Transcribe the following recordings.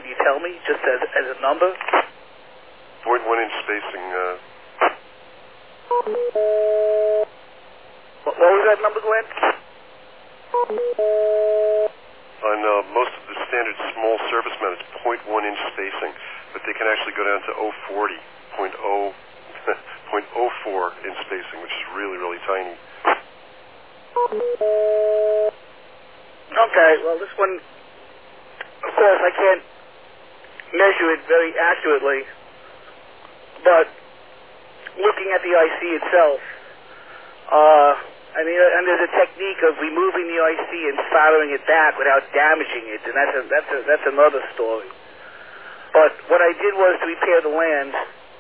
you tell me, just as a number? 0.1 inch spacing. What was that number, Glenn? On most of the standard small surface mount, it's 0.1 inch spacing, but they can actually go down to 0.40, 0.04 inch spacing, which is really, really tiny. Okay, well, this one, of course, I can't measure it very accurately, but looking at the IC itself, and there's a technique of removing the IC and soldering it back without damaging it, and that's another story. But what I did was to repair the land,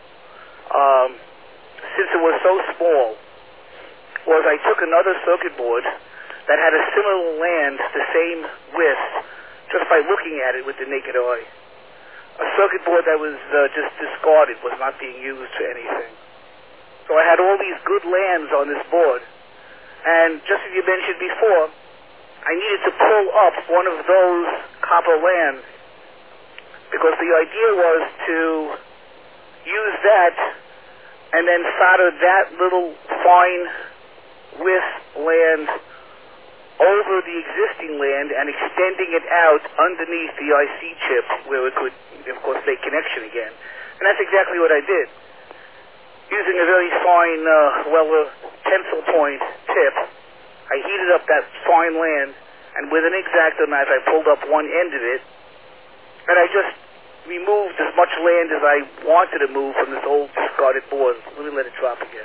since it was so small, was I took another circuit board that had a similar land, the same width, just by looking at it with the naked eye. A circuit board that was just discarded, was not being used for anything. So I had all these good lands on this board, and just as you mentioned before, I needed to pull up one of those copper lands, because the idea was to use that and then solder that little fine width land over the existing land and extending it out underneath the IC chip where it could, of course, make connection again. And that's exactly what I did. Using a very fine, pencil point tip, I heated up that fine land, and with an X-Acto knife, I pulled up one end of it, and I just removed as much land as I wanted to move from this old discarded board. Let me let it drop again.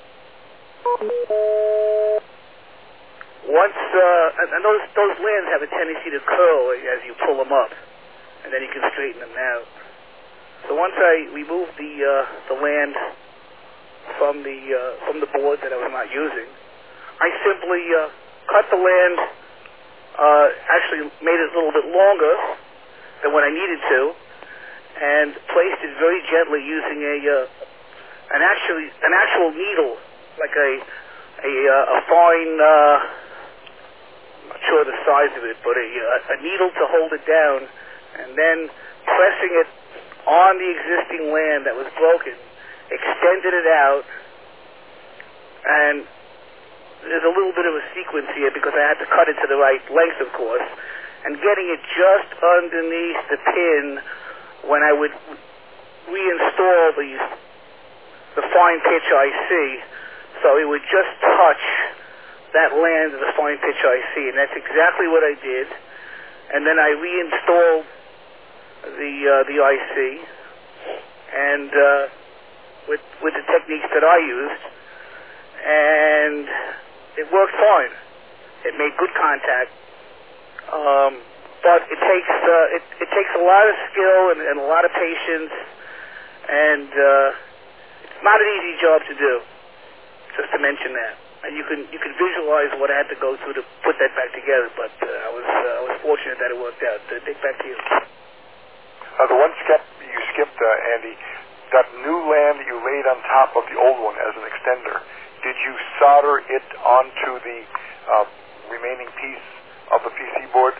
Once, and those lands have a tendency to curl as you pull them up, and then you can straighten them out. So once I removed the land from the board that I was not using, I simply cut the land, actually made it a little bit longer than what I needed to, and placed it very gently using an actual needle, like a fine, I'm not sure the size of it, but a needle to hold it down, and then pressing it on the existing land that was broken, extended it out, and there's a little bit of a sequence here because I had to cut it to the right length, of course, and getting it just underneath the pin when I would reinstall the fine pitch IC, so it would just touch that land of the fine pitch IC, and that's exactly what I did. And then I reinstalled the IC, and with the techniques that I used, and it worked fine. It made good contact, but it takes a lot of skill and a lot of patience, and it's not an easy job to do. Just to mention that, and you can visualize what I had to go through to put that back together. But I was fortunate that it worked out. Dick, back to you. The one you skipped, Andy, that new land that you laid on top of the old one as an extender, did you solder it onto the remaining piece of the PC board?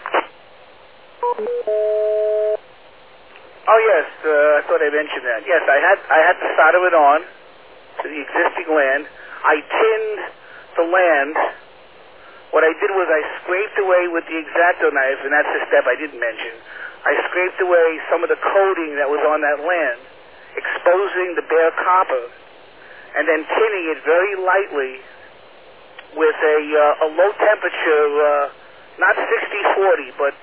Oh yes, I thought I mentioned that. Yes, I had to solder it on to the existing land. I tinned the land. What I did was I scraped away with the X-Acto knife, and that's the step I didn't mention. I scraped away some of the coating that was on that land, exposing the bare copper, and then tinning it very lightly with a low temperature, not 60-40, but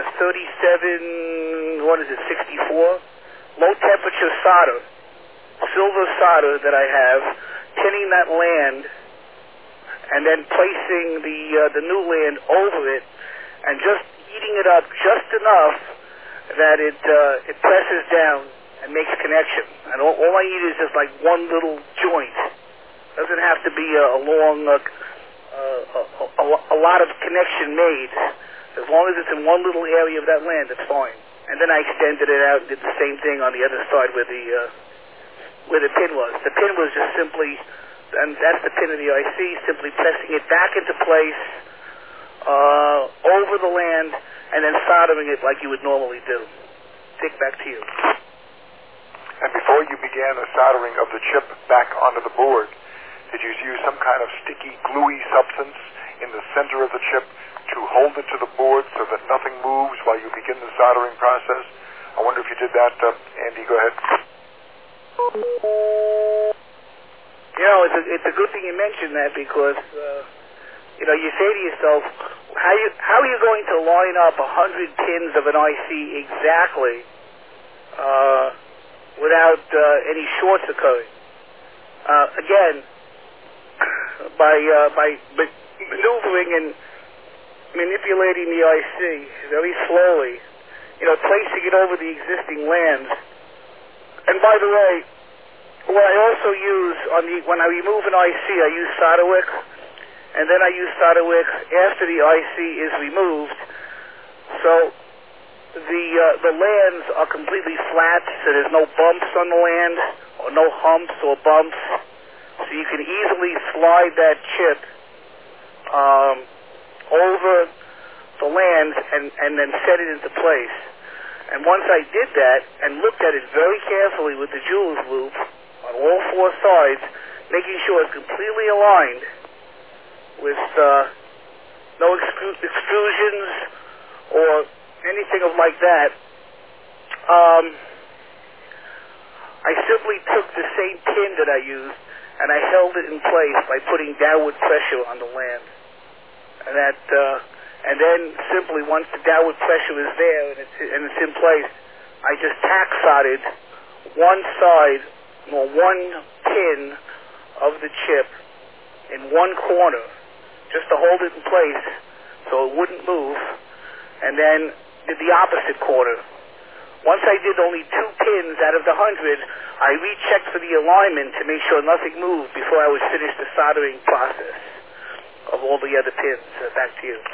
37, 64? Low temperature solder, silver solder that I have, tinning that land, and then placing the new land over it, and just heating it up just enough that it presses down and makes connection. And all I need is just like one little joint. Doesn't have to be a long, a lot of connection made. As long as it's in one little area of that land, it's fine. And then I extended it out and did the same thing on the other side where the pin was. The pin was just simply, and that's the pin of the IC, simply pressing it back into place over the land and then soldering it like you would normally do. Dick, Back to you. And before you began the soldering of the chip back onto the board, did you use some kind of sticky, gluey substance in the center of the chip to hold it to the board so that nothing moves while you begin the soldering process? I wonder if you did that. Andy, go ahead. It's a good thing you mentioned that, because you say to yourself, how are you going to line up 100 pins of an IC exactly without any shorts occurring? Again, by maneuvering and manipulating the IC very slowly, placing it over the existing lands. And by the way, what I also use when I remove an IC, I use solder wick, and then I use solder wick after the IC is removed, so the lands are completely flat, so there's no bumps on the land, or no humps or bumps, so you can easily slide that chip over the land and then set it into place. And once I did that and looked at it very carefully with the Joules loop on all four sides, making sure it's completely aligned with no extrusions or anything like that, I simply took the same pin that I used and I held it in place by putting downward pressure on the land. And then simply, once the downward pressure is there and it's in place, I just tack soldered one side or one pin of the chip in one corner, just to hold it in place so it wouldn't move, and then did the opposite corner. Once I did only 2 pins out of the 100, I rechecked for the alignment to make sure nothing moved before I would finish the soldering process of all the other pins. Back to you.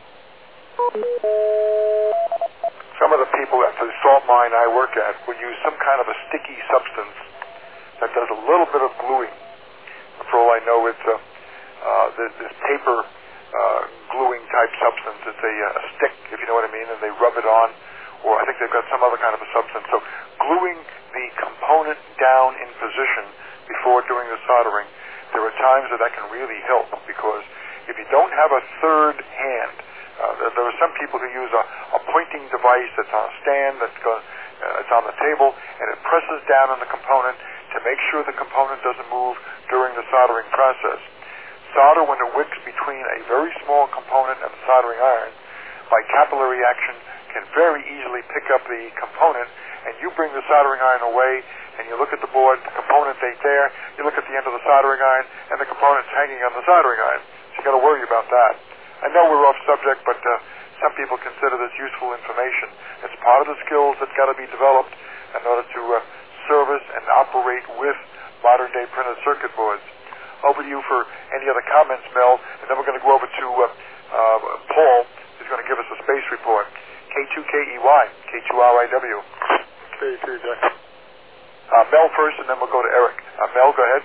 Some of the people at the salt mine I work at will use some kind of a sticky substance that does a little bit of gluing. For all I know, it's this paper gluing type substance. It's a stick, if you know what I mean, and they rub it on, or I think they've got some other kind of a substance. So gluing the component down in position before doing the soldering, there are times that can really help, because if you don't have a third hand, there are some people who use a pointing device that's on a stand, it's on the table, and it presses down on the component to make sure the component doesn't move during the soldering process. Solder, when it wicks between a very small component and the soldering iron, by capillary action, can very easily pick up the component, and you bring the soldering iron away, and you look at the board, the component ain't there, you look at the end of the soldering iron, and the component's hanging on the soldering iron. So you got to worry about that. I know we're off subject, but some people consider this useful information. It's part of the skills that's got to be developed in order to service and operate with modern-day printed circuit boards. Over to you for any other comments, Mel, and then we're going to go over to Paul, who's going to give us a space report. K2KEY, K2RIW. Mel first, and then we'll go to Eric. Mel, go ahead.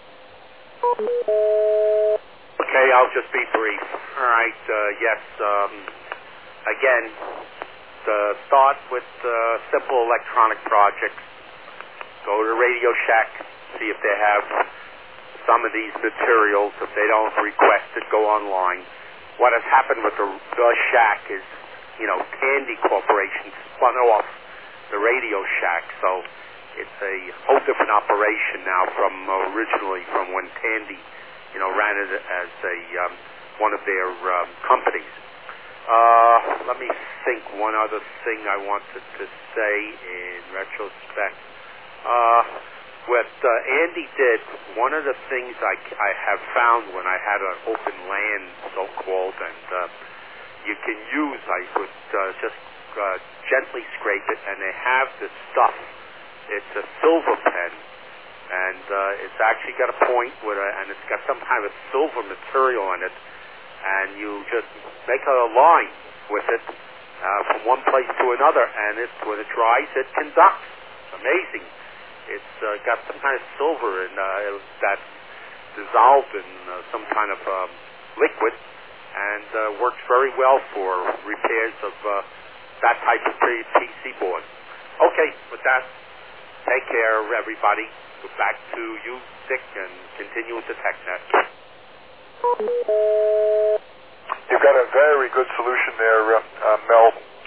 Okay, I'll just be brief. All right, yes, again, start with simple electronic projects. Go to Radio Shack, see if they have some of these materials. If they don't request it, go online. What has happened with the Shack is, Tandy Corporation spun off the Radio Shack, so it's a whole different operation now from originally from when Tandy, ran it as one of their companies. Let me think one other thing I wanted to say in retrospect. What Andy did, one of the things I have found when I had an open land, so-called, and you can use, I would just gently scrape it, and they have this stuff. It's a silver pen, and it's actually got a point with and it's got some kind of silver material in it, and you just make a line with it from one place to another, and when it dries, it conducts. Amazing. It's got some kind of silver in that's dissolved in some kind of liquid, and works very well for repairs of that type of PC board. Okay. success. Take care, everybody. Back to you, Dick, and continue with the TechNet. You've got a very good solution there, Mel.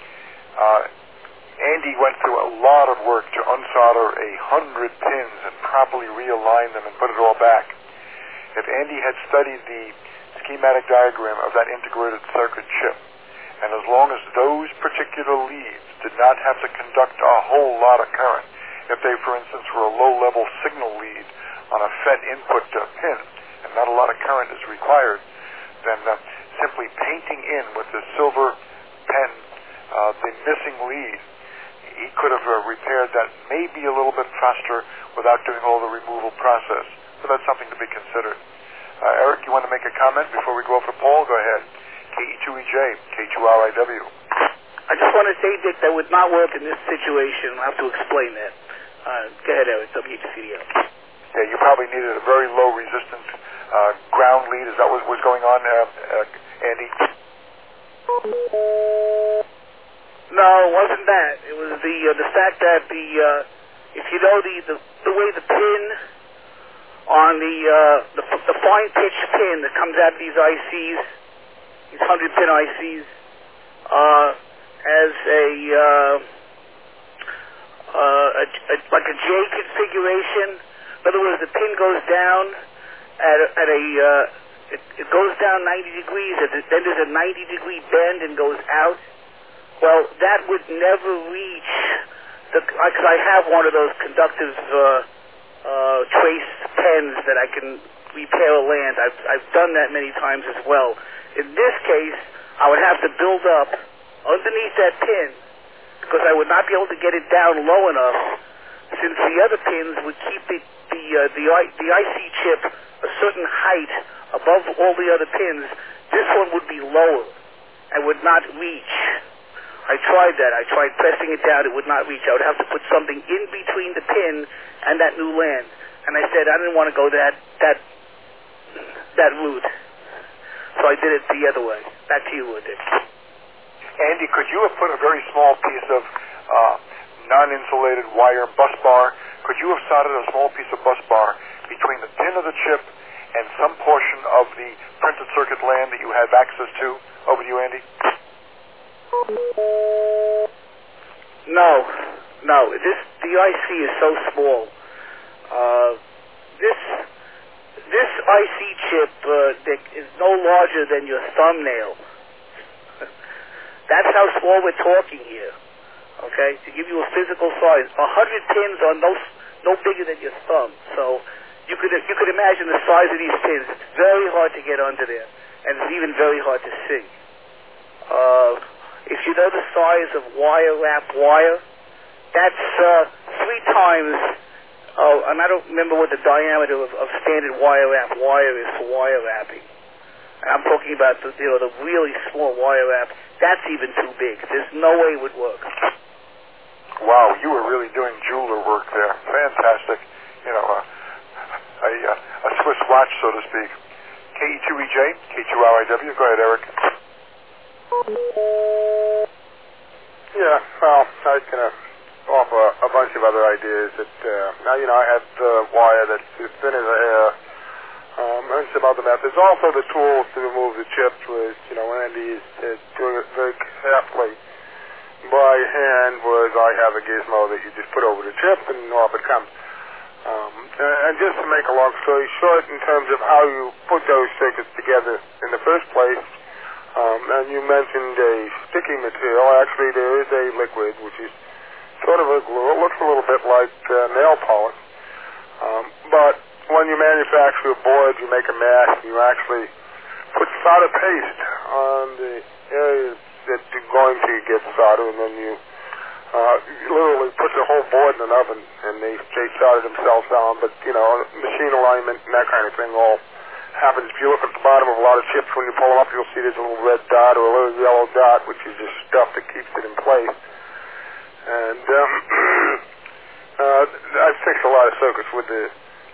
Andy went through a lot of work to unsolder 100 pins and properly realign them and put it all back. If Andy had studied the schematic diagram of that integrated circuit chip, and as long as those particular leads did not have to conduct a whole lot of current, if they, for instance, were a low-level signal lead on a FET input pin, and not a lot of current is required, then simply painting in with the silver pen the missing lead, he could have repaired that maybe a little bit faster without doing all the removal process. So that's something to be considered. Eric, you want to make a comment before we go for Paul? Go ahead. KE2EJ, K2RIW. I just want to say, Dick, that would not work in this situation. I'll have to explain that. Go ahead, Eric, WHCDO. Yeah, you probably needed a very low resistance ground lead. Is that what was going on, Andy? No, it wasn't that. It was the fact that if you know the way the pin on the fine pitch pin that comes out of these ICs, these 100-pin ICs, as like a J configuration. In other words, the pin goes down it goes down 90 degrees, then there's a 90-degree bend and goes out. Well, that would never reach because I have one of those conductive trace pens that I can repair a land. I've done that many times as well. In this case, I would have to build up underneath that pin because I would not be able to get it down low enough, since the other pins would keep the IC chip a certain height above all the other pins. This one would be lower and would not reach. I tried that. I tried pressing it down. It would not reach. I would have to put something in between the pin and that new land. And I said I didn't want to go that route. So I did it the other way. Back to you, Dick. Andy, could you have put a very small piece of non-insulated wire bus bar? Could you have soldered a small piece of bus bar between the pin of the chip and some portion of the printed circuit land that you have access to? Over to you, Andy. No. The IC is so small. This IC chip, Dick, is no larger than your thumbnail. That's how small we're talking here. Okay, to give you a physical size, 100 pins are no bigger than your thumb. So you could imagine the size of these pins. It's very hard to get under there, and it's even very hard to see. If you know the size of wire wrap wire, that's 3 times. And I don't remember what the diameter of standard wire wrap wire is for wire wrapping. And I'm talking about the really small wire wrap. That's even too big. There's no way it would work. Wow, you were really doing jeweler work there. Fantastic. A Swiss watch, so to speak. KE2EJ, K2RIW. Go ahead, Eric. Yeah, well, I can offer a bunch of other ideas that, I have the wire that's as thin as a hair, and some other methods. Also the tools to remove the chips, which, Andy is doing it very carefully by hand, whereas I have a gizmo that you just put over the chip and off it comes. And just to make a long story short, in terms of how you put those circuits together in the first place, and you mentioned a sticky material. Actually, there is a liquid, which is sort of a glue. It looks a little bit like nail polish. But when you manufacture a board, you make a mask, and you actually put solder paste on the areas that you're going to get solder, and then you literally put the whole board in an oven, and they solder themselves on. But, machine alignment and that kind of thing all happens. If you look at the bottom of a lot of chips, when you pull them up, you'll see there's a little red dot or a little yellow dot, which is just stuff that keeps it in place. And I've fixed a lot of circuits with this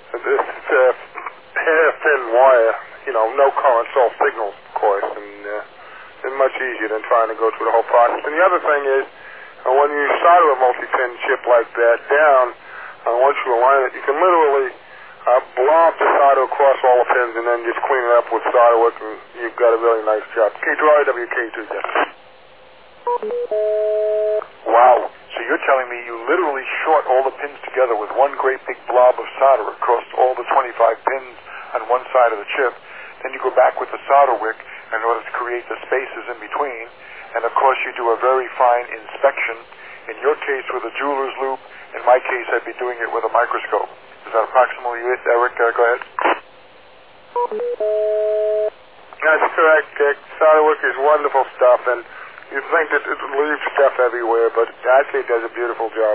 hair-thin wire, no current, all signals, of course, and much easier than trying to go through the whole process. And the other thing is, when you solder a multi-pin chip like that down, once you align it, you can literally blob the solder across all the pins and then just clean it up with solder work, and you've got a really nice job. K2RW, K2, Jeff. Wow. So you're telling me you literally short all the pins together with one great big blob of solder across all the 25 pins on one side of the chip. Then you go back with the solder wick in order to create the spaces in between. And of course you do a very fine inspection. In your case with a jeweler's loupe. In my case I'd be doing it with a microscope. Is that approximately it, Eric? Go ahead. That's correct, Dick. Solder work is wonderful stuff, and you think that it leaves stuff everywhere, but actually it does a beautiful job.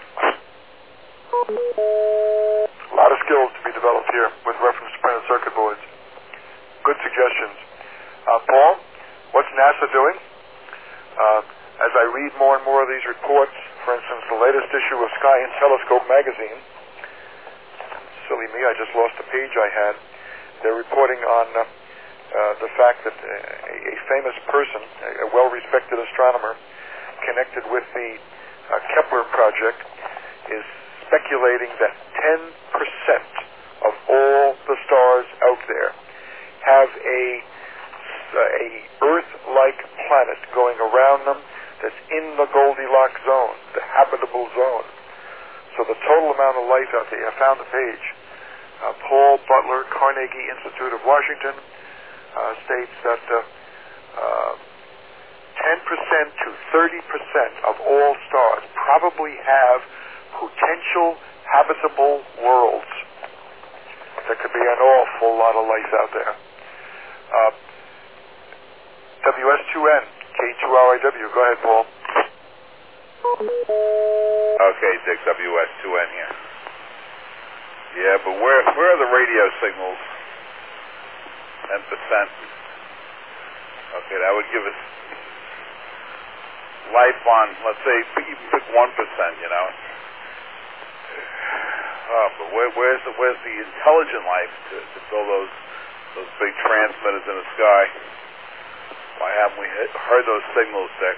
A lot of skills to be developed here with reference to printed circuit boards. Good suggestions. Paul, what's NASA doing? As I read more and more of these reports, for instance, the latest issue of Sky and Telescope magazine, silly me, I just lost the page I had. They're reporting on the fact that a famous person, a well-respected astronomer connected with the Kepler project, is speculating that 10% of all the stars out there have a Earth-like planet going around them that's in the Goldilocks zone, the habitable zone. So the total amount of life out there, I found the page. Paul Butler, Carnegie Institute of Washington, states that 10% to 30% of all stars probably have potential habitable worlds. There could be an awful lot of life out there. WS2N, K2RIW. Go ahead, Paul. Okay, Dick, WS2N here. Yeah, but where are the radio signals? 10%. Okay, that would give us life on, let's say, even pick 1%, you know. But where's the intelligent life to build those big transmitters in the sky? Why haven't we heard those signals, Dick?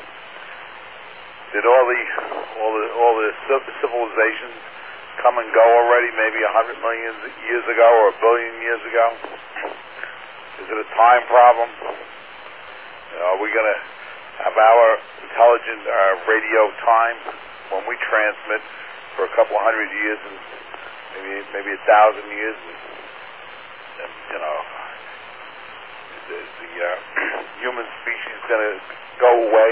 Did all the civilizations come and go already, maybe 100 million years ago or 1 billion years ago? Is it a time problem? Are we going to have our intelligent radio time when we transmit for a couple 100 years and maybe 1,000 years? And you know, is the human species going to go away?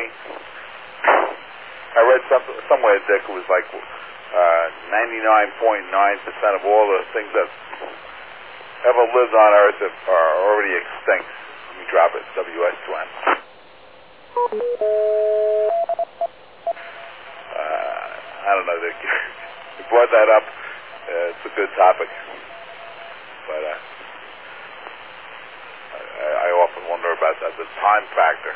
I read somewhere, Dick, it was like 99.9% of all the things that ever lived on Earth are already extinct. Let me drop it, WS2N. I don't know, Dick. You brought that up. It's a good topic. But I often wonder about that, the time factor.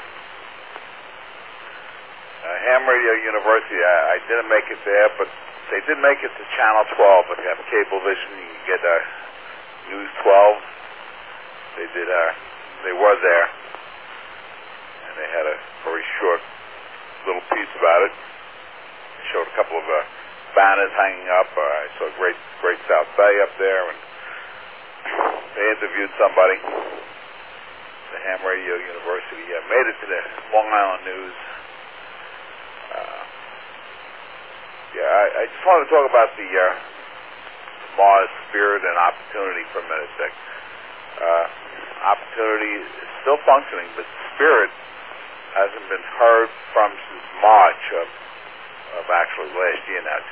Ham Radio University, I didn't make it there, but they did make it to Channel 12. If you have Cablevision, you can get News 12. They were there, and they had a very short little piece about it. They showed a couple of banners hanging up. I saw Great South Bay up there, and they interviewed somebody. The Ham Radio University made it to the Long Island News. I just want to talk about the Mars Spirit and Opportunity for a minute, Dick. Opportunity is still functioning, but Spirit hasn't been heard from since March of actually last year now,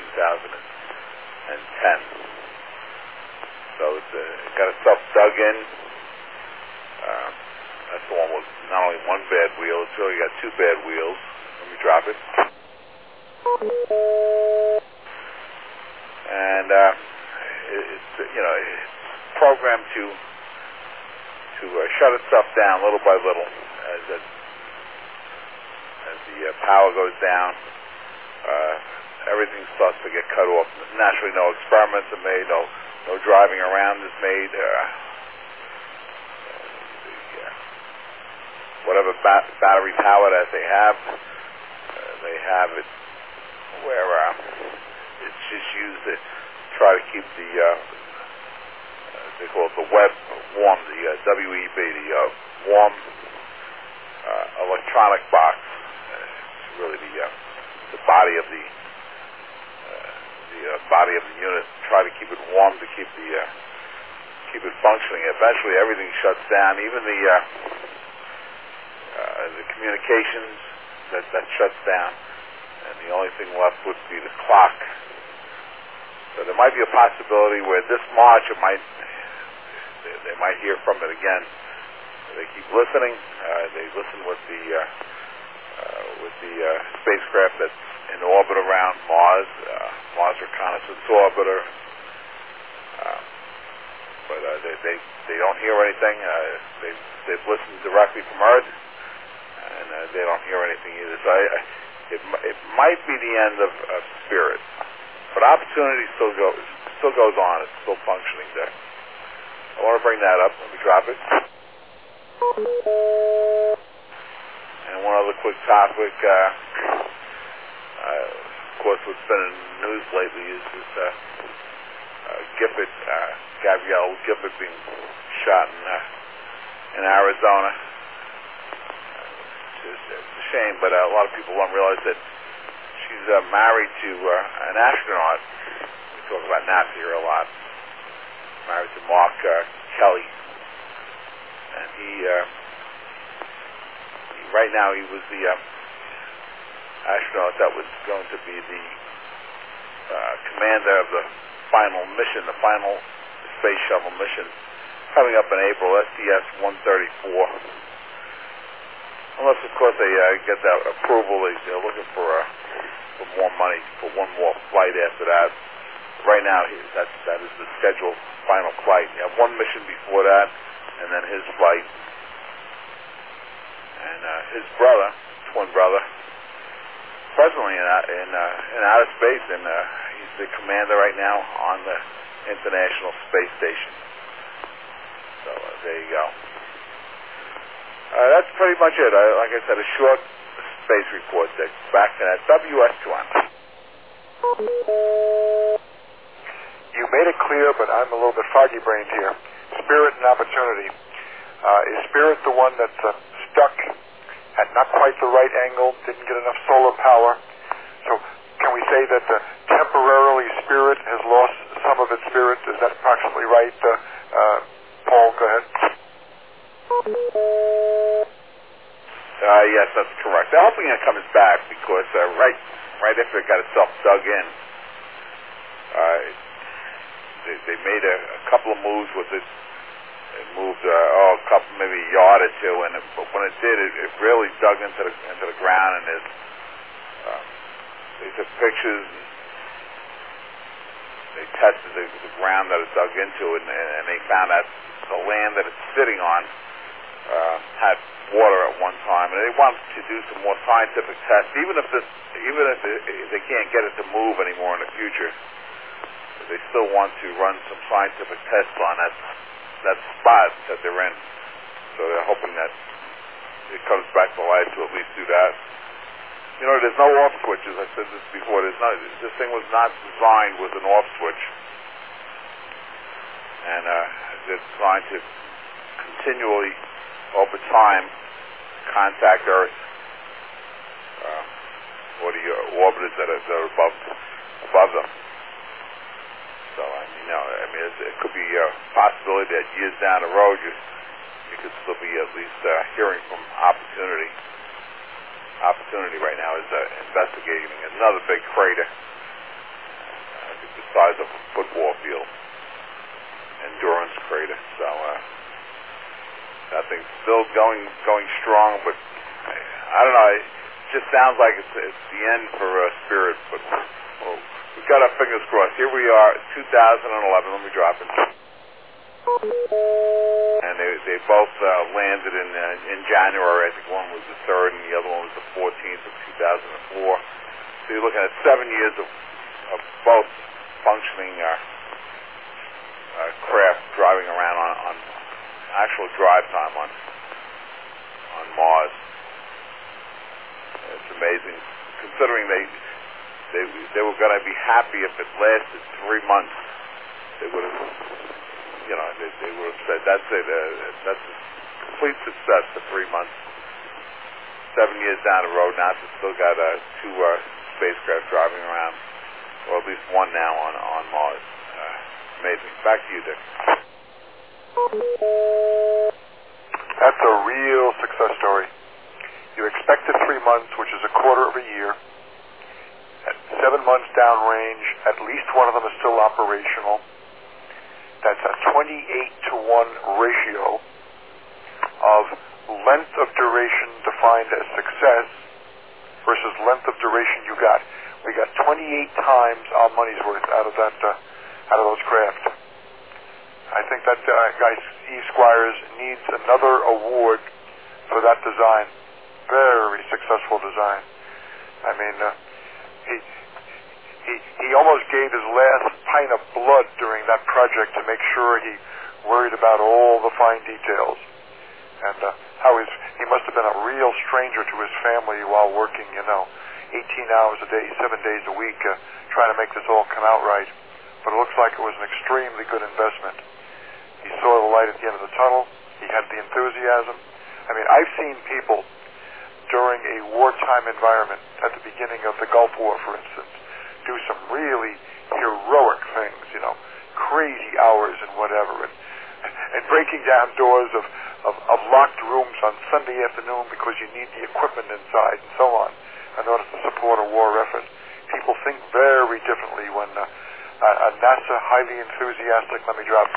2010. So it got itself dug in. That's the one with not only one bad wheel, it's really got two bad wheels. Let me drop it. And it's programmed to shut itself down little by little as the power goes down. Everything starts to get cut off. Naturally, no experiments are made. No driving around is made. Whatever battery power that they have, they have it where it's just used to try to keep the they call it the web warm, the WEB, the warm electronic box. It's really the body of the body of the unit. Try to keep it warm to keep it functioning. Eventually, everything shuts down. Even the communications that shuts down, and the only thing left would be the clock. So there might be a possibility where this March they might hear from it again. They keep listening. They listen with the spacecraft that's in orbit around Mars, Mars Reconnaissance Orbiter. But they don't hear anything. They've listened directly from Earth, and they don't hear anything either. So it might be the end of Spirit, but Opportunity still goes on. It's still functioning there. I want to bring that up. Let me drop it. And one other quick topic. Of course, what's been in the news lately is this Gifford, Gabrielle Gifford being shot in Arizona. It's a shame, but a lot of people don't realize that she's married to an astronaut. We talk about NASA here a lot. Married to Mark Kelly, and he right now he was the astronaut that was going to be the commander of the final mission, the final space shuttle mission, coming up in April, STS-134. Unless, of course, they get that approval, they're looking for more money for one more flight after that. Right now, that is the scheduled final flight. You have one mission before that, and then his flight. And his brother, twin brother, presently in outer space, and he's the commander right now on the International Space Station. So there you go. That's pretty much it. Like I said, a short space report. Back to that WS2. You made it clear, but I'm a little bit foggy-brained here. Spirit and Opportunity. Is Spirit the one that's stuck at not quite the right angle, didn't get enough solar power? So can we say that temporarily Spirit has lost some of its spirit? Is that approximately right? Paul, go ahead. Yes, that's correct. They're hoping it comes back because right after it got itself dug in, they made a couple of moves with it. It moved a couple, maybe a yard or two, but when it did, it really dug into the ground, and they took pictures. And they tested the ground that it dug into, and they found that the land that it's sitting on had water at one time, and they wanted to do some more scientific tests. Even if they can't get it to move anymore in the future, they still want to run some scientific tests on that spot that they're in. So they're hoping that it comes back to life to at least do that. You know, there's no off switches. I said this before. This thing was not designed with an off switch, and they're designed to continually, over time, contact Earth or the orbiters that are above them. So it could be a possibility that years down the road you could still be at least hearing from Opportunity. Opportunity right now is investigating another big crater. I think the size of a football field. Endurance crater. So that thing's still going strong, but I don't know. It just sounds like it's the end for Spirit, but we've got our fingers crossed. Here we are, 2011. Let me drop it. And they both landed in January. I think one was the 3rd and the other one was the 14th of 2004. So you're looking at 7 years of both functioning craft driving around on actual drive time on Mars. It's amazing to considering they were going to be happy if it lasted 3 months. They would have, they would have said that's it. That's a complete success for 3 months. 7 years down the road, NASA still got 2 spacecraft driving around, or at least one now on Mars. Amazing. Back to you, Dick. That's a real success story. You expected 3 months, which is a quarter of a year. At 7 months downrange, at least one of them is still operational. That's a 28-to-1 ratio of length of duration defined as success versus length of duration you got. We got 28 times our money's worth out of those craft. I think that guy Steve Squires needs another award for that design. Very successful design. I mean, he almost gave his last pint of blood during that project to make sure he worried about all the fine details. And he must have been a real stranger to his family while working, 18 hours a day, 7 days a week, trying to make this all come out right. But it looks like it was an extremely good investment. He saw the light at the end of the tunnel. He had the enthusiasm. I mean, I've seen people during a wartime environment, at the beginning of the Gulf War, for instance, do some really heroic things, crazy hours and whatever, and breaking down doors of locked rooms on Sunday afternoon because you need the equipment inside and so on in order to support a war effort. People think very differently when a NASA highly enthusiastic, let me drop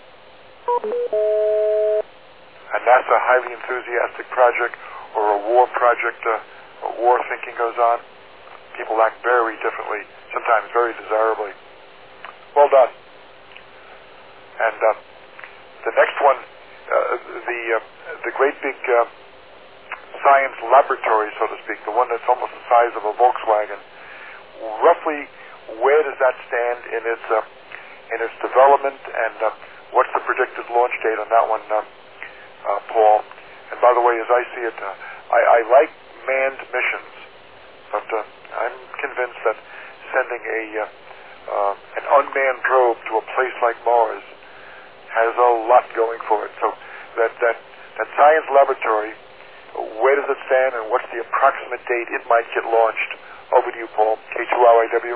a NASA highly enthusiastic project or a war project, war thinking goes on. People act very differently, sometimes very desirably. Well done. And the next one, the great big science laboratory, so to speak, the one that's almost the size of a Volkswagen, roughly where does that stand in its development, and what's the predicted launch date on that one, Paul? And by the way, as I see it, I like manned missions, but I'm convinced that sending an unmanned probe to a place like Mars has a lot going for it. So that science laboratory, where does it stand, and what's the approximate date it might get launched? Over to you, Paul. K2RIW.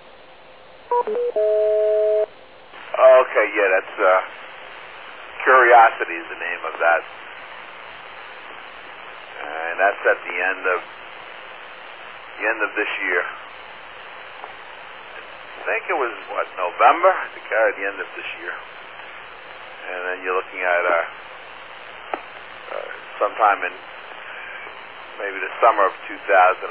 Okay, yeah, that's Curiosity is the name of that, and that's at the end of this year. I think it was November. I think at the end of this year, and then you're looking at sometime in maybe the summer of 2012,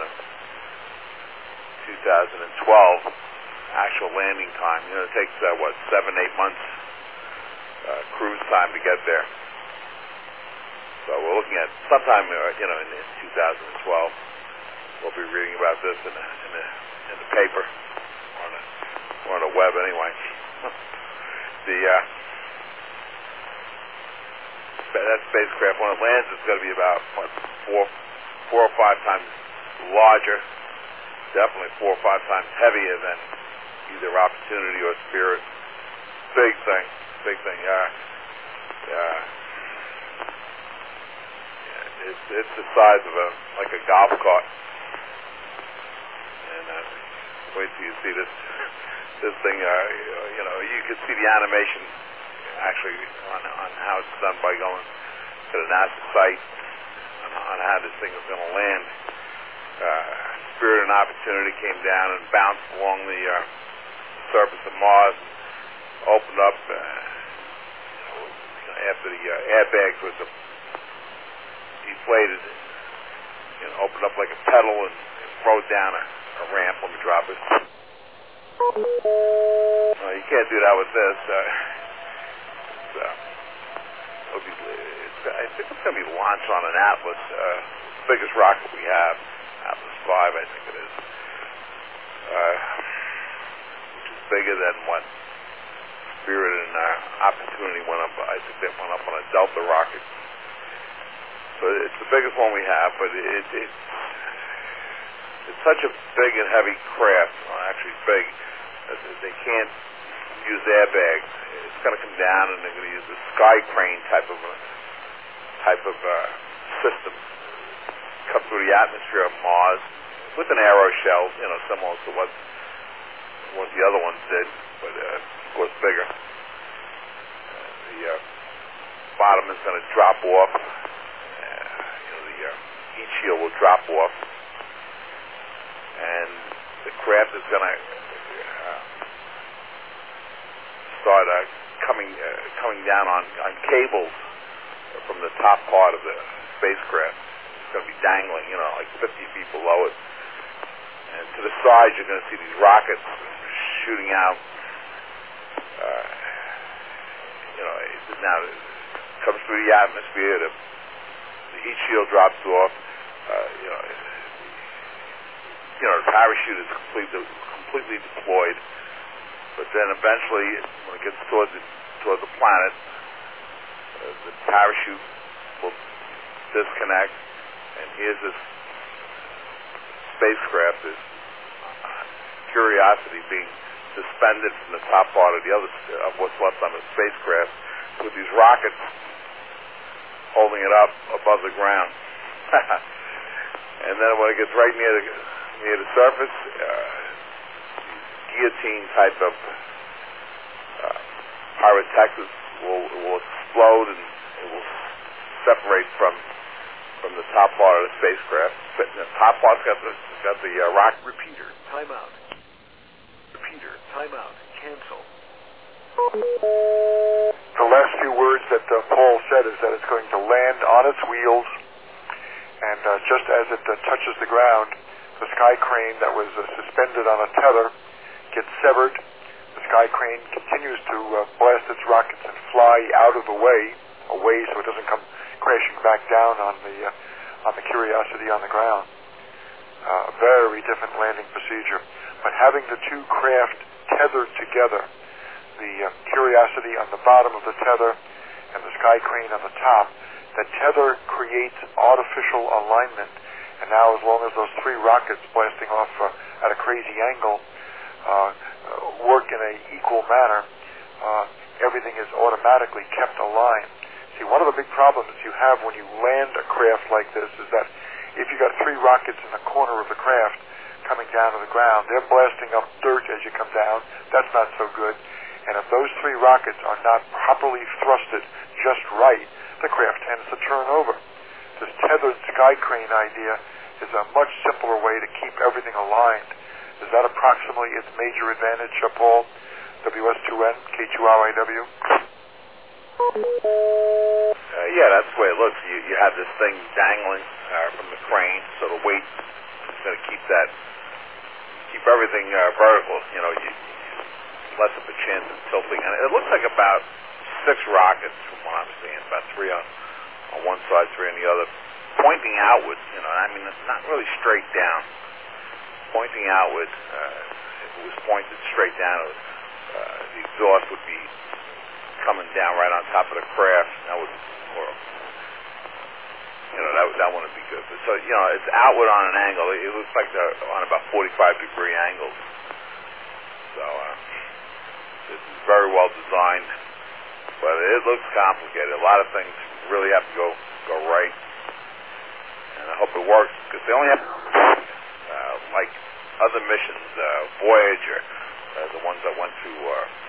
actual landing time. It takes 7-8 months cruise time to get there. So we're looking at sometime in 2012. We'll be reading about this in the paper or on the web anyway. That spacecraft, when it lands, it's going to be about 4 or 5 times larger, definitely 4 or 5 times heavier than either Opportunity or Spirit. Big thing. It's the size of like a golf cart. And wait till you see this thing. You can see the animation actually on how it's done by going to the NASA site on how this thing is going to land. Spirit and Opportunity came down and bounced along the surface of Mars, opened up after the airbags were deflated, opened up like a pedal and rode down a ramp. Let me drop it. You can't do that with this. I think it's going to be launched on an Atlas, the biggest rocket we have, Atlas V, I think it is, which is bigger than what Spirit and Opportunity went up. I think they went up on a Delta rocket. So it's the biggest one we have, but it's such a big and heavy craft, well, actually big, that they can't use airbags. It's going to come down, and they're going to use a sky crane type of system, come through the atmosphere of Mars with an aeroshell, similar to what the other ones did, but of course bigger. The bottom is going to drop off. The heat shield will drop off, and the craft is going to start coming down on cables from the top part of the spacecraft. It's going to be dangling, like 50 feet below it. And to the side, you're going to see these rockets shooting out. Now it comes through the atmosphere. The heat shield drops off. The parachute is completely deployed. But then eventually, when it gets towards the planet, the parachute will disconnect, and here's this spacecraft, this Curiosity, being suspended from the top part of what's left on the spacecraft, with these rockets holding it up above the ground. And then when it gets right near the surface, guillotine type of pyrotechnics will explode, and it will separate from the top part of the spacecraft. The top part's got the rock. Repeater, timeout. Repeater, timeout. Cancel. The last few words that Paul said is that it's going to land on its wheels, and just as it touches the ground, the sky crane that was suspended on a tether gets severed. The sky crane continues to blast its rockets and fly out of the way, away so it doesn't come crashing back down on the Curiosity on the ground. A very different landing procedure. But having the two craft tethered together, the Curiosity on the bottom of the tether and the sky crane on the top, the tether creates artificial alignment. And now, as long as those three rockets blasting off at a crazy angle work in an equal manner, everything is automatically kept aligned. See, one of the big problems you have when you land a craft like this is that if you got three rockets in the corner of the craft coming down to the ground, they're blasting up dirt as you come down. That's not so good. And if those three rockets are not properly thrusted just right, the craft tends to turn over. This tethered sky crane idea is a much simpler way to keep everything aligned. Is that approximately its major advantage, Paul? WS2N, K2RIW? Yeah, that's the way it looks. You have this thing dangling from the crane, so the weight is going to keep everything vertical. Less of a chance of tilting. And it looks like about 6 rockets, from what I'm seeing, about 3 on one side, 3 on the other, pointing outward. It's not really straight down. Pointing outward. If it was pointed straight down, the exhaust would be coming down right on top of the craft. That wouldn't be good. But so it's outward on an angle. It looks like they're on about 45-degree angles. So this is very well designed, but it looks complicated. A lot of things really have to go right, and I hope it works, because they only have like other missions, Voyager, the ones that went to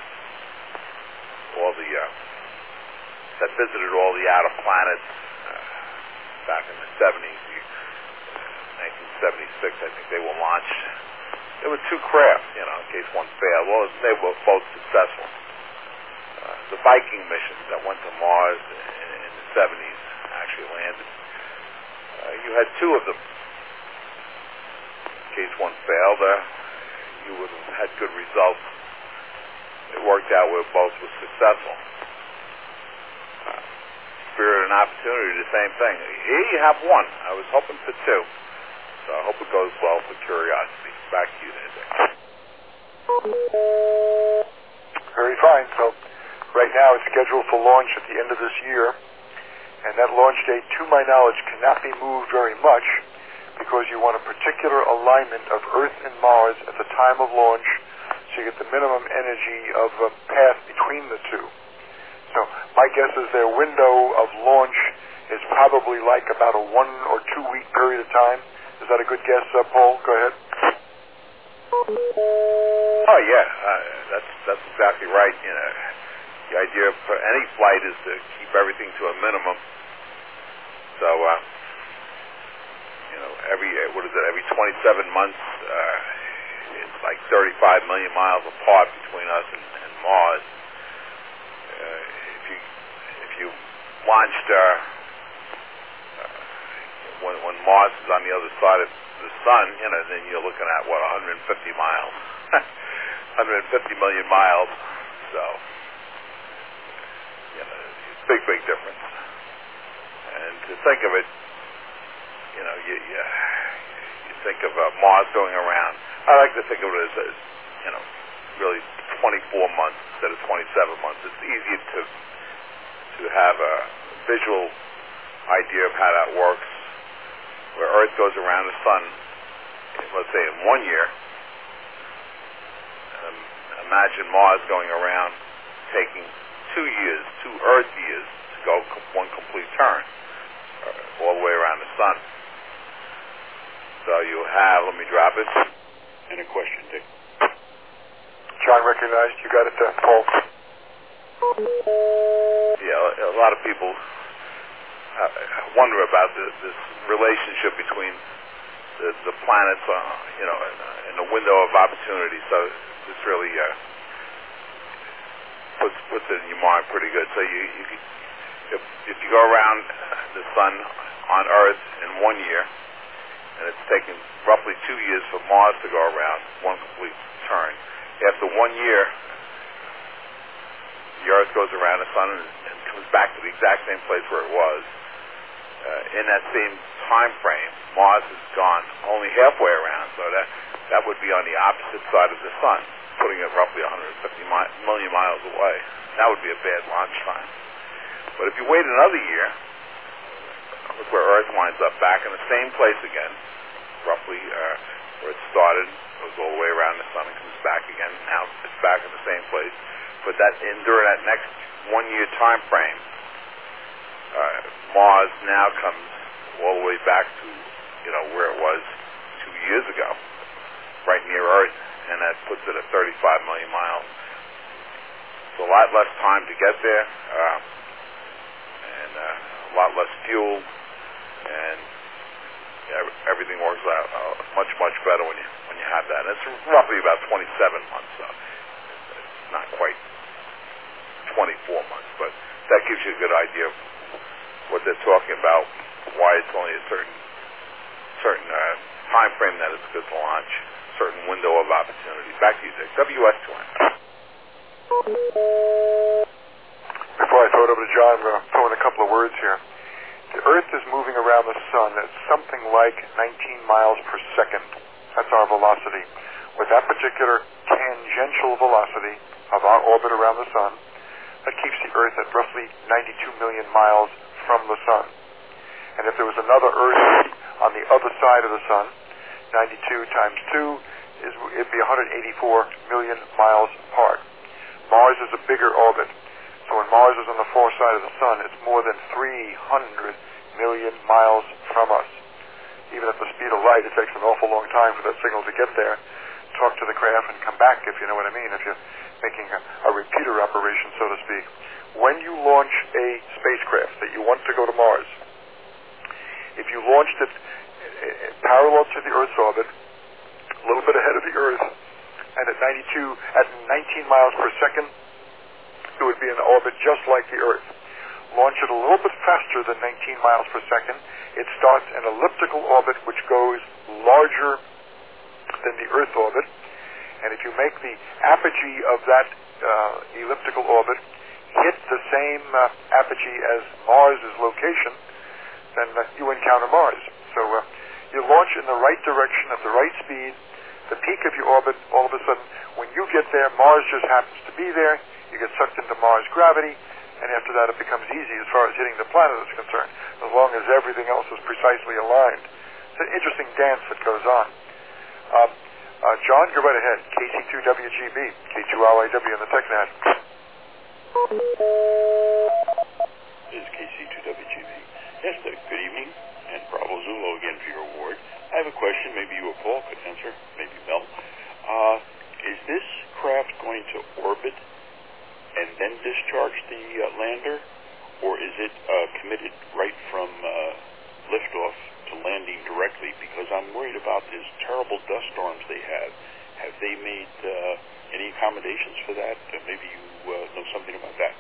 all the that visited all the outer planets back in the 70s, 1976, I think they were launched. There were 2 craft, in case one failed. Well, they were both successful. The Viking missions that went to Mars in the 70s actually landed. You had 2 of them. In case one failed, you would have had good results. It worked out where both were successful. Spirit and Opportunity, the same thing. Here you have 1. I was hoping for 2. So I hope it goes well for Curiosity. Back to you, Nick. Very fine. So right now it's scheduled for launch at the end of this year, and that launch date, to my knowledge, cannot be moved very much because you want a particular alignment of Earth and Mars at the time of launch, so you get the minimum energy of a path between the two. So my guess is their window of launch is probably like about a 1 or 2 week period of time. Is that a good guess, Paul? Go ahead. Oh yeah, that's exactly right. You know, the idea for any flight is to keep everything to a minimum. So you know, every 27 months, it's like 35 million miles apart between us and Mars. If you launched when Mars is on the other side of the sun, you know, then you're looking at 150 miles, 150 million miles. So, you know, big difference. And to think of it, you know, you think of Mars going around. I like to think of it as you know, really 24 months instead of 27 months. It's easy to have a visual idea of how that works. Where Earth goes around the sun, let's say in 1 year. Imagine Mars going around taking 2 years, 2 Earth years to go one complete turn, all the way around the sun. So you have, let me drop it. And a question, Dick. John recognized. You got it, Paul. Yeah, a lot of people wonder about this relationship between the planets, you know, and the window of opportunity. So this really puts it in your mind pretty good. So if you go around the sun on Earth in 1 year, and it's taken roughly 2 years for Mars to go around one complete turn. After 1 year, the Earth goes around the sun and comes back to the exact same place where it was. In that same time frame, Mars has gone only halfway around, so that would be on the opposite side of the sun, putting it roughly 150 million miles away. That would be a bad launch time. But if you wait another year, look where Earth winds up, back in the same place again, roughly where it started, goes all the way around the sun and comes back again. Now it's back in the same place. But during that next 1 year time frame, Mars now comes all the way back to, you know, where it was 2 years ago, right near Earth, and that puts it at 35 million miles. So a lot less time to get there, and a lot less fuel, and everything works out much better when you have that. And it's roughly about 27 months, so it's not quite 24 months, but that gives you a good idea of what they're talking about, why it's only a certain time frame that it's good to launch, certain window of opportunity. Back to you, Dick. WS20. Before I throw it over to John, I'm going to throw in a couple of words here. The Earth is moving around the sun at something like 19 miles per second. That's our velocity. With that particular tangential velocity of our orbit around the sun, that keeps the Earth at roughly 92 million miles from the sun. And if there was another Earth on the other side of the sun, 92 times 2 it'd be 184 million miles apart. Mars is a bigger orbit. So when Mars is on the far side of the sun, it's more than 300 million miles from us. Even at the speed of light, it takes an awful long time for that signal to get there, talk to the craft, and come back, if you know what I mean, if you're making a repeater operation, so to speak. When you launch a spacecraft that you want to go to Mars, if you launched it parallel to the Earth's orbit, a little bit ahead of the Earth, and at 19 miles per second, it would be in orbit just like the Earth. Launch it a little bit faster than 19 miles per second. It starts an elliptical orbit which goes larger than the Earth orbit. And if you make the apogee of that elliptical orbit hit the same apogee as Mars' location, then you encounter Mars. So you launch in the right direction at the right speed. The peak of your orbit, all of a sudden, when you get there, Mars just happens to be there. You get sucked into Mars' gravity, and after that it becomes easy as far as hitting the planet is concerned, as long as everything else is precisely aligned. It's an interesting dance that goes on. John, go right ahead. KC2WGB, K2RYW in the TechNet. This is KC2WGB. Yes, good evening, and Bravo Zulu again for your award. I have a question, maybe you or Paul could answer, maybe Mel. Is this craft going to orbit and then discharge the lander, or is it committed right from liftoff to landing directly? Because I'm worried about these terrible dust storms they have. Have they made any accommodations for that? Maybe you know something about that.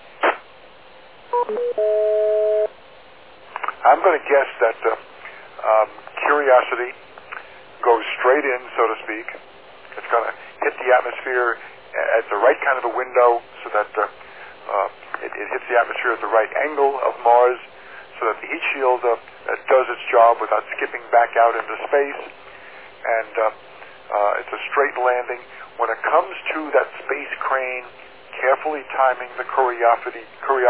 I'm going to guess that Curiosity goes straight in, so to speak. It's going to hit the atmosphere at the right kind of a window so that it hits the atmosphere at the right angle of Mars so that the heat shield does its job without skipping back out into space. And it's a straight landing. When it comes to that space crane carefully timing the choreography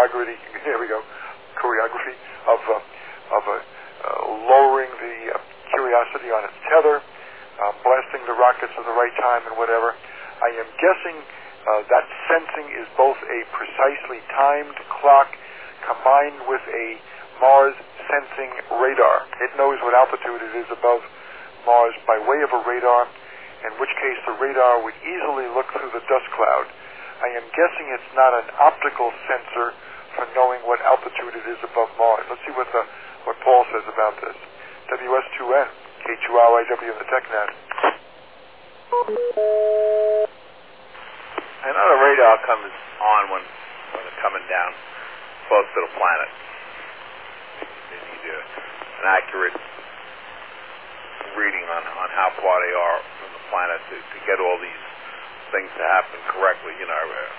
of lowering the Curiosity on its tether, blasting the rockets at the right time and whatever, I am guessing that sensing is both a precisely timed clock combined with a Mars sensing radar. It knows what altitude it is above Mars by way of a radar, in which case the radar would easily look through the dust cloud. I am guessing it's not an optical sensor for knowing what altitude it is above Mars. Let's see what Paul says about this. WS2N, K2RYW in the TechNet. I know the radar comes on when they're coming down close to the planet. They need an accurate reading on how far they are from the planet to get all these things to happen correctly. You know,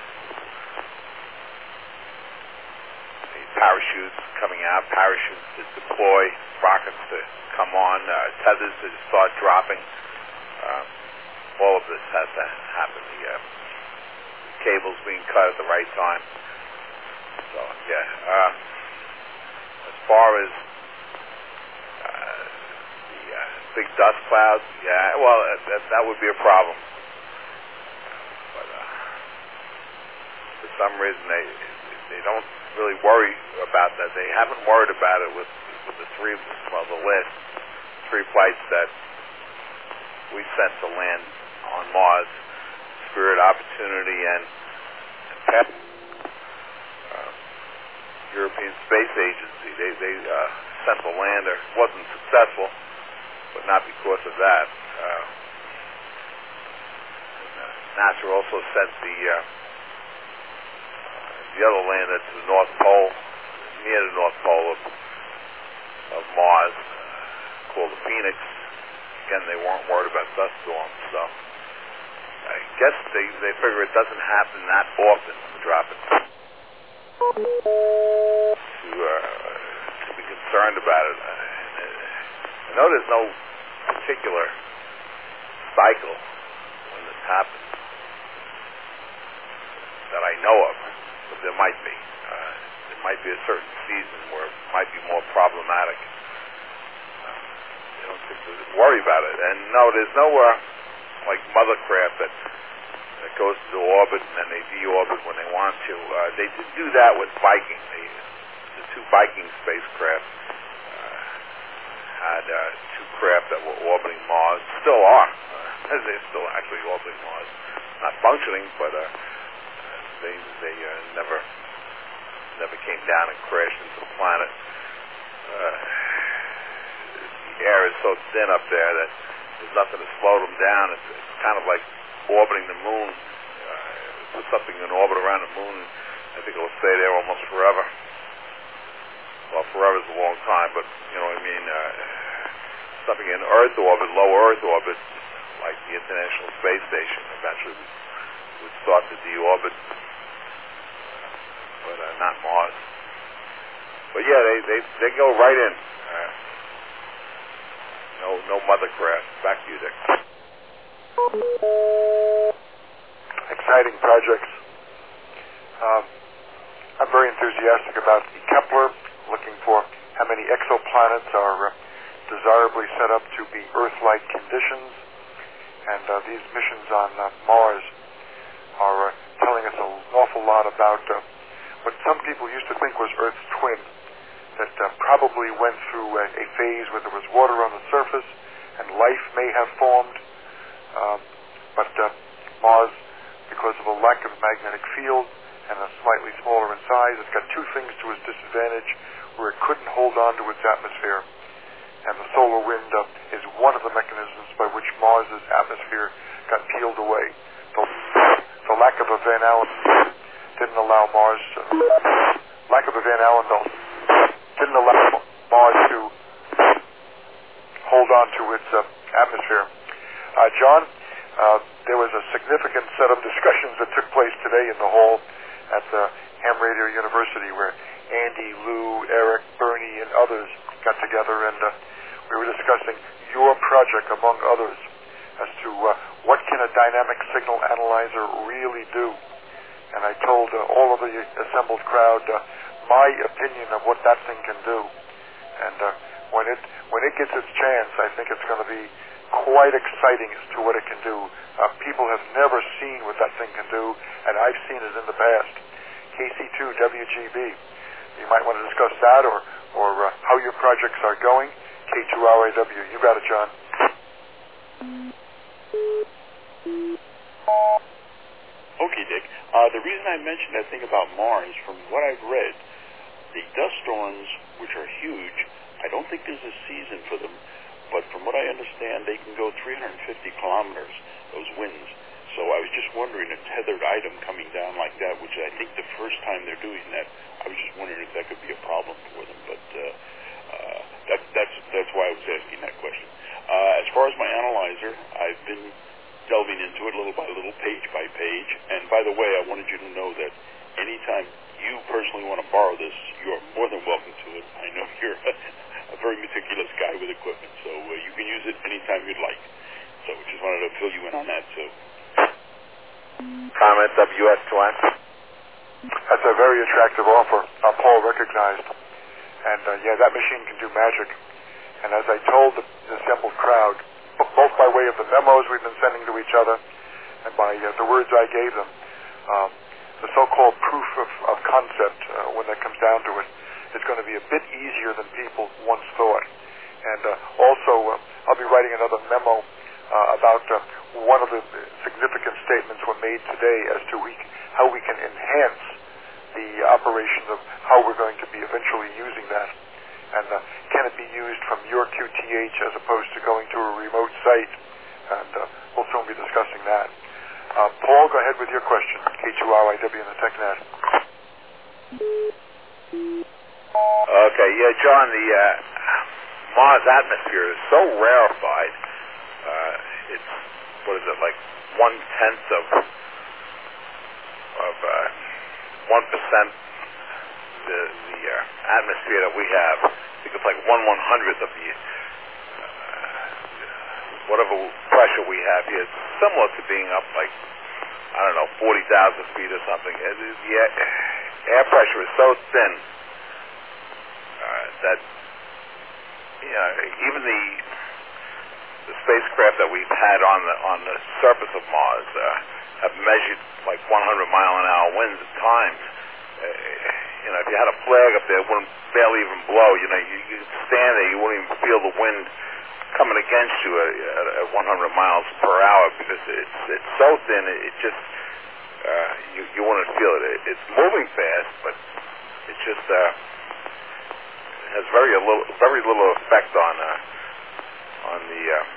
parachutes coming out, parachutes to deploy, rockets to come on, tethers to start dropping. All of this has to happen. The cables being cut at the right time. So, yeah. As far as the big dust clouds, yeah, well, that would be a problem. But for some reason, they don't really worry about that. They haven't worried about it with the last three flights that we sent to land on Mars, Spirit, Opportunity, and PEP. European Space Agency. They sent the lander. Wasn't successful, but not because of that. NASA also sent the other lander to the North Pole, near the North Pole of Mars, called the Phoenix. Again, they weren't worried about dust storms, so I guess they figure it doesn't happen that often to drop it. To be concerned about it. I know there's no particular cycle when this happens that I know of, but there might be. There might be a certain season where it might be more problematic. They don't seem to worry about it. And no, there's no like mothercraft that goes to orbit and then they deorbit when they want to. They did do that with Viking. The two Viking spacecraft had two craft that were orbiting Mars. Still are. They're still actually orbiting Mars. Not functioning, but they never came down and crashed into the planet. The air is so thin up there that there's nothing to slow them down. It's kind of like orbiting the moon. Put something in orbit around the moon, I think it'll stay there almost forever. Well, forever is a long time, but you know what I mean. Something in Earth orbit, low Earth orbit, like the International Space Station, eventually would start to deorbit, but not Mars. But yeah, they go right in. No mothercraft. Back to you, Dick. Exciting projects. I'm very enthusiastic about the Kepler, looking for how many exoplanets are desirably set up to be Earth-like conditions. And these missions on Mars are telling us an awful lot about what some people used to think was Earth's twin, that probably went through a phase where there was water on the surface and life may have formed. But Mars, because of a lack of magnetic field and a slightly smaller in size, it's got two things to its disadvantage, where it couldn't hold on to its atmosphere. And the solar wind is one of the mechanisms by which Mars's atmosphere got peeled away. The lack of a Van Allen didn't allow Mars to... Lack of a Van Allen belt didn't allow Mars to hold on to its atmosphere. John, there was a significant set of discussions that took place today in the hall at Ham Radio University, where Andy, Lou, Eric, Bernie, and others got together, and we were discussing your project, among others, as to what can a dynamic signal analyzer really do. And I told all of the assembled crowd my opinion of what that thing can do. And when it gets its chance, I think it's going to be quite exciting as to what it can do. People have never seen what that thing can do, and I've seen it in the past. KC2 WGB. You might want to discuss that, or how your projects are going. K2RAW. You got it, John. Okay, Dick. The reason I mentioned that thing about Mars, from what I've read, the dust storms, which are huge, I don't think there's a season for them, but from what I understand, they can go 350 kilometers, those winds. So I was just wondering, a tethered item coming down like that, which I think the first time they're doing that, I was just wondering if that could be a problem for them. But that's why I was asking that question. As far as my analyzer, I've been delving into it little by little, page by page. And by the way, I wanted you to know that anytime you personally want to borrow this, you're more than welcome to it. I know you're a very meticulous guy with equipment, so you can use it anytime you'd like. So just wanted to fill you in on that, too. Comment WS2N. That's a very attractive offer. Paul recognized. And yeah, that machine can do magic. And as I told the assembled crowd, both by way of the memos we've been sending to each other and by the words I gave them, the so-called proof of concept, when that comes down to it, is going to be a bit easier than people once thought. And also, I'll be writing another memo about one of the significant statements were made today as to how we can enhance the operation of how we're going to be eventually using that. And can it be used from your QTH as opposed to going to a remote site? And we'll soon be discussing that. Paul, go ahead with your question. K2RIW in the TechNet. Okay, yeah, John, the Mars atmosphere is so rarefied. It's, what is it, like 1/10 of 1% the atmosphere that we have. I think it's like 1/100th of the whatever pressure we have here. It's similar to being up like, I don't know, 40,000 feet or something. The air pressure is so thin that, you know, even the spacecraft that we've had on the surface of Mars have measured like 100-mile-an-hour winds at times. You know, if you had a flag up there, it wouldn't barely even blow. You know, you stand there, you wouldn't even feel the wind coming against you at 100 miles per hour because it's so thin. It just you wouldn't feel it. It's moving fast, but it just has very little effect on the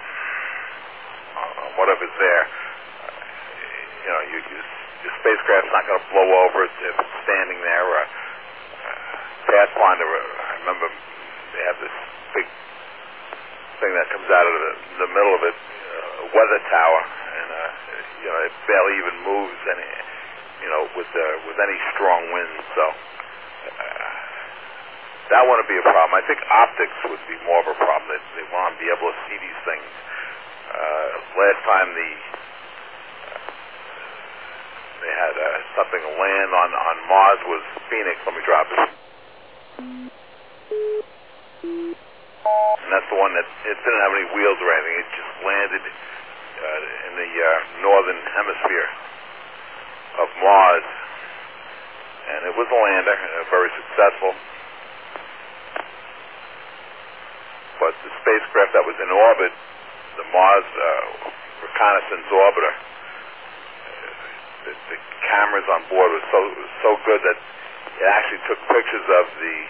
on whatever's there. You know, your spacecraft's not going to blow over if it's standing there. Pathfinder, I remember they have this big thing that comes out of the middle of it, a weather tower, and you know, it barely even moves any, you know, with any strong winds. So that wouldn't be a problem. I think optics would be more of a problem. They want to be able to see these things. Last time they had something land on Mars was Phoenix. Let me drop it. and that's the one that it didn't have any wheels or anything. It just landed in the northern hemisphere of Mars, and it was a lander, very successful. But the spacecraft that was in orbit, the Mars Reconnaissance Orbiter, the cameras on board was so good that it actually took pictures of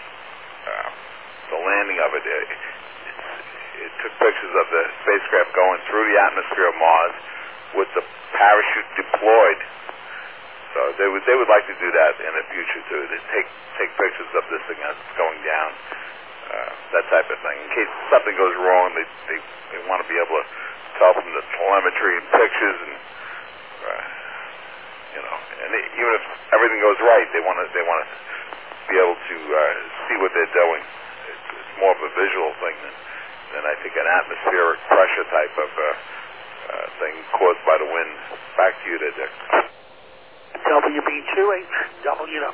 the landing of it. It took pictures of the spacecraft going through the atmosphere of Mars with the parachute deployed. So they would like to do that in the future too. They take pictures of this thing as it's going down, that type of thing. In case something goes wrong, they want to be able to tell from the telemetry and pictures, and and even if everything goes right, they want to be able to see what they're doing. It's more of a visual thing than I think an atmospheric pressure type of thing caused by the wind. Back to you there, Dick. WB2HWW.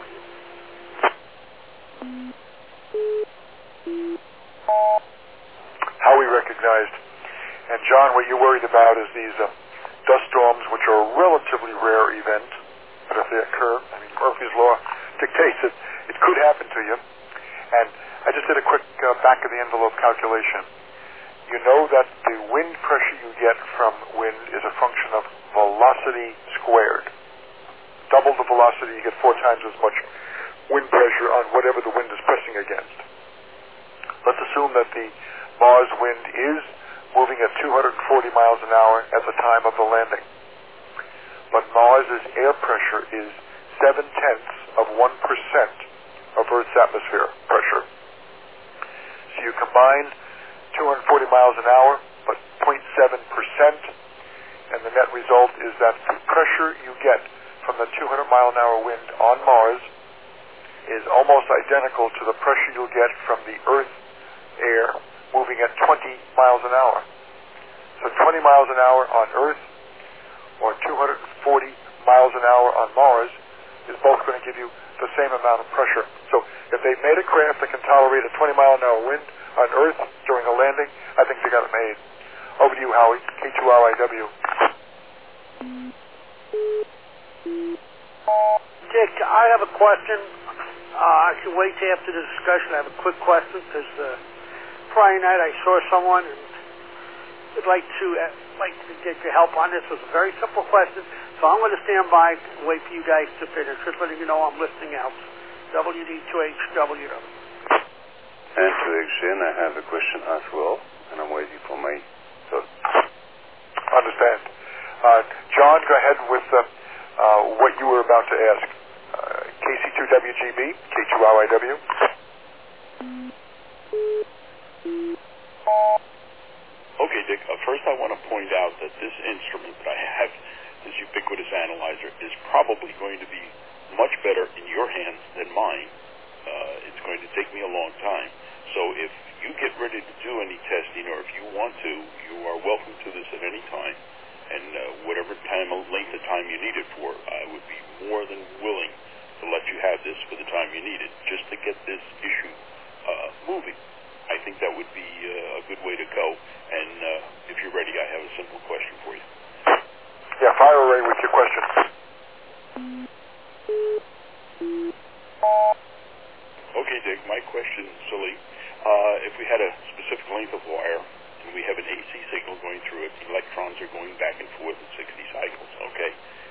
Howie recognized. And John, what you're worried about is these dust storms, which are a relatively rare event, but if they occur, I mean, Murphy's Law dictates it could happen to you. And I just did a quick back-of-the-envelope calculation. You know that the wind pressure you get from wind is a function of velocity squared. Double the velocity, you get 4 times as much wind pressure on whatever the wind is pressing against. Let's assume that the Mars wind is moving at 240 miles an hour at the time of the landing. But Mars's air pressure is 0.7% of Earth's atmosphere pressure. So you combine 240 miles an hour, but 0.7%, and the net result is that the pressure you get from the 200-mile-an-hour wind on Mars is almost identical to the pressure you'll get from the Earth air moving at 20 miles an hour. So 20 miles an hour on Earth or 240 miles an hour on Mars is both going to give you the same amount of pressure. So if they've made a craft that can tolerate a 20-mile-an-hour wind on Earth during a landing, I think they got it made. Over to you, Howie, K2RIW. Dick, I have a question. I can wait till after the discussion. I have a quick question because Friday night I saw someone and would like to get your help on this. It was a very simple question, so I'm going to stand by and wait for you guys to finish. Just letting you know I'm listening out. WD2HWW. And to Xen, I have a question as well, and I'm waiting for my thought. Understand. John, go ahead with what you were about to ask. KC2WGB, K2RIW. Okay, Dick. First, I want to point out that this instrument that I have, this ubiquitous analyzer, is probably going to be much better in your hands than mine. It's going to take me a long time. So if you get ready to do any testing, or if you want to, you are welcome to this at any time. And whatever length of time you need it for, I would be more than willing to let you have this for the time you need it, just to get this issue moving. I think that would be a good way to go. And if you're ready, I have a simple question for you. Yeah, fire away with your question. Okay, Dick, my question, silly. If we had a specific length of wire, and we have an AC signal going through it, the electrons are going back and forth at 60 cycles, okay?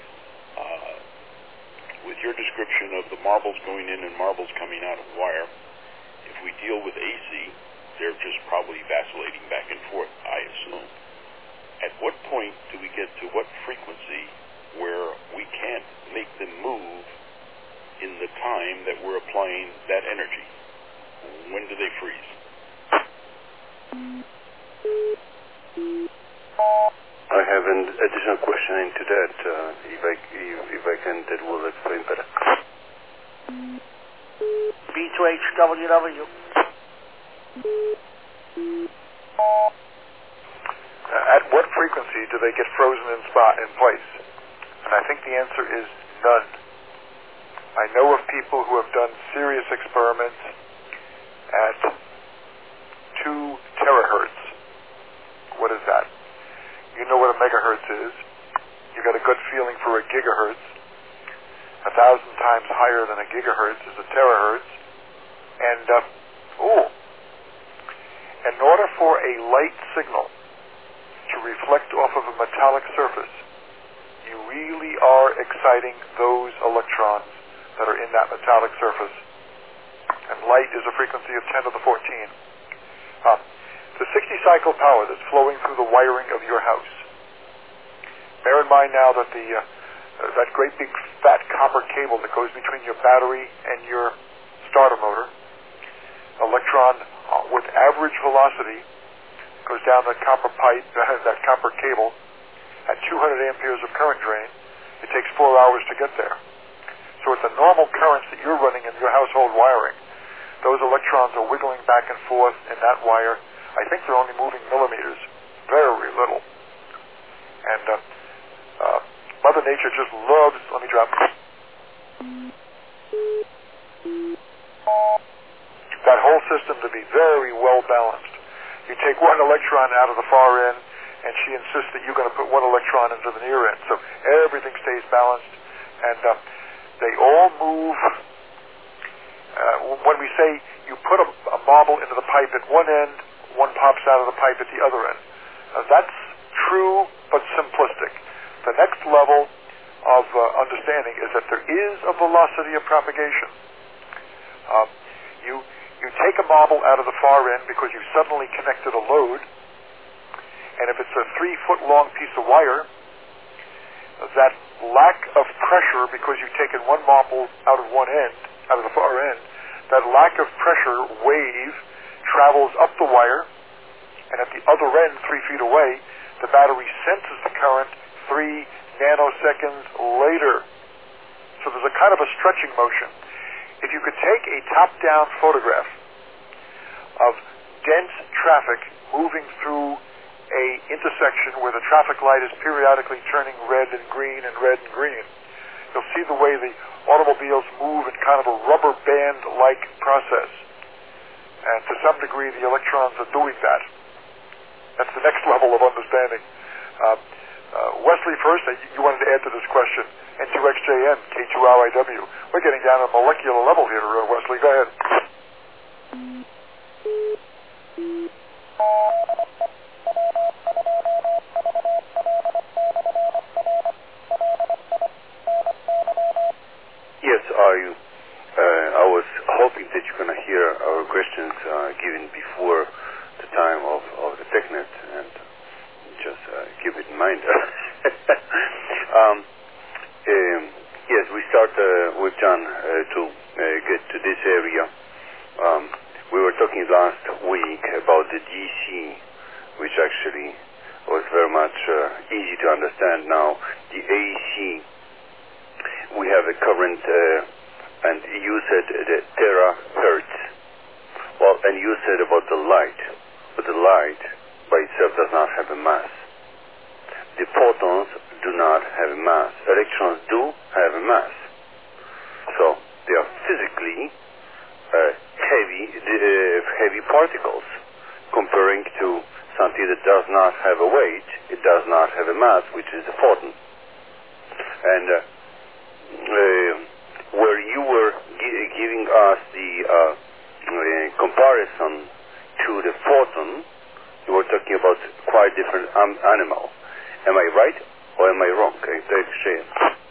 With your description of the marbles going in and marbles coming out of wire, if we deal with AC, they're just probably vacillating back and forth, I assume. At what point do we get to what frequency where we can't make them move in the time that we're applying that energy? When do they freeze? I have an additional question into that. If I can, that will explain better. B2HWW. At what frequency do they get frozen in place? And I think the answer is none. I know of people who have done serious experiments at 2 terahertz. is. You got a gut feeling for a gigahertz. 1,000 times higher than a gigahertz is a terahertz. And, in order for a light signal to reflect off of a metallic surface, you really are exciting those electrons that are in that metallic surface. And light is a frequency of 10 to the 14. The 60-cycle power that's flowing through the wiring of your house. Bear in mind now that that great big fat copper cable that goes between your battery and your starter motor, electron with average velocity goes down that copper pipe, that copper cable, at 200 amperes of current drain. It takes 4 hours to get there. So at the normal currents that you're running in your household wiring, those electrons are wiggling back and forth in that wire. I think they're only moving millimeters, very little. And Mother Nature just loves, let me drop that whole system to be very well balanced. You take one electron out of the far end, and she insists that you're going to put one electron into the near end. So everything stays balanced, and they all move. When we say you put a marble into the pipe at one end, one pops out of the pipe at the other end. That's true, but simplistic. The next level of understanding is that there is a velocity of propagation. You take a marble out of the far end because you suddenly connected a load, and if it's a 3-foot-long piece of wire, that lack of pressure because you've taken one marble out of one end, out of the far end, that lack of pressure wave travels up the wire, and at the other end, 3 feet away, the battery senses the current 3 nanoseconds later. So there's a kind of a stretching motion. If you could take a top-down photograph of dense traffic moving through a intersection where the traffic light is periodically turning red and green and red and green, you'll see the way the automobiles move in kind of a rubber band-like process. And to some degree, the electrons are doing that. That's the next level of understanding. Wesley, first, you wanted to add to this question. N2XJN, K2RIW. We're getting down to a molecular level here, Wesley. Go ahead. Yes, I was hoping that you're going to hear our questions given before the time of the TechNet, and just keep it in mind. Yes, we start with John to get to this area. We were talking last week about the DC, which actually was very much easy to understand now. The AC, we have a current, and you said the terahertz. Well, and you said about the light, but the light by itself does not have a mass. The photons do not have a mass. Electrons do have a mass. So they are physically heavy particles, comparing to something that does not have a weight, it does not have a mass, which is a photon. And where you were giving us the comparison to the photon, you were talking about quite different animal. Am I right or am I wrong? Okay, take share.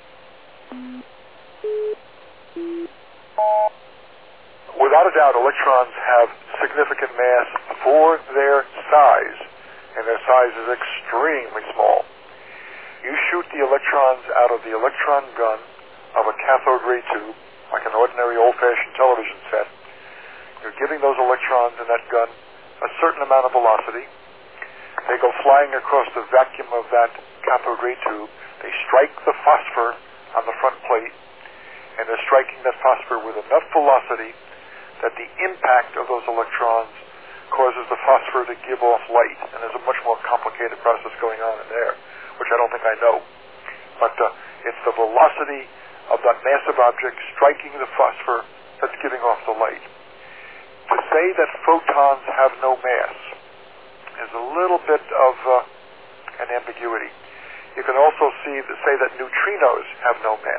Without a doubt, electrons have significant mass for their size, and their size is extremely small. You shoot the electrons out of the electron gun of a cathode ray tube, like an ordinary old-fashioned television set. You're giving those electrons in that gun a certain amount of velocity. They go flying across the vacuum of that cathode ray tube. They strike the phosphor on the front plate, and they're striking that phosphor with enough velocity that the impact of those electrons causes the phosphor to give off light. And there's a much more complicated process going on in there, which I don't think I know. But it's the velocity of that massive object striking the phosphor that's giving off the light. To say that photons have no mass is a little bit of an ambiguity. You can also say that neutrinos have no mass.